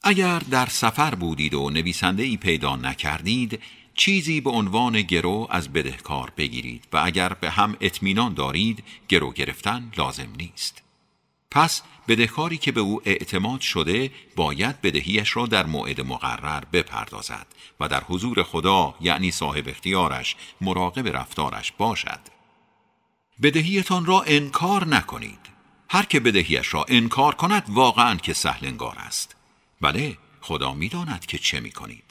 اگر در سفر بودید و نویسنده‌ای پیدا نکردید، چیزی به عنوان گرو از بدهکار بگیرید و اگر به هم اطمینان دارید گرو گرفتن لازم نیست. پس بدهکاری که به او اعتماد شده باید بدهیش را در موعد مقرر بپردازد و در حضور خدا یعنی صاحب اختیارش مراقب رفتارش باشد. بدهیتان را انکار نکنید. هر که بدهیش را انکار کند واقعاً که سهل انگار است. بله، خدا می‌داند که چه می‌کنید.